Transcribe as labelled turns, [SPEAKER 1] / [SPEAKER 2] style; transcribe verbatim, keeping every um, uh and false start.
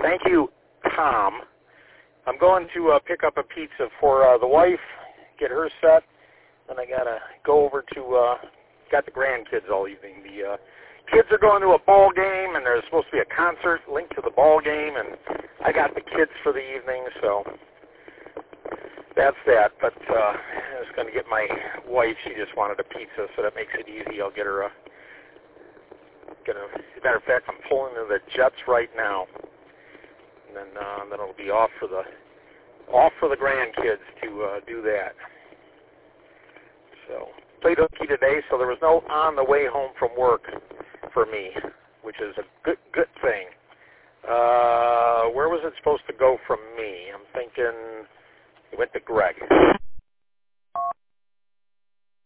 [SPEAKER 1] Thank you, Tom. I'm going to uh, pick up a pizza for uh, the wife, get her set, and I got to go over to, uh, got the grandkids all evening. The uh, kids are going to a ball game, and there's supposed to be a concert linked to the ball game, and I got the kids for the evening, so that's that. But uh, I was going to get my wife. She just wanted a pizza, so that makes it easy. I'll get her a, get a, as a matter of fact, I'm pulling to the Jets right now. And then, uh, then it'll be off for the off for the grandkids to uh, do that. So played hooky today, so there was no on the way home from work for me, which is a good good thing. Uh, where was it supposed to go from me? I'm thinking it went to Greg.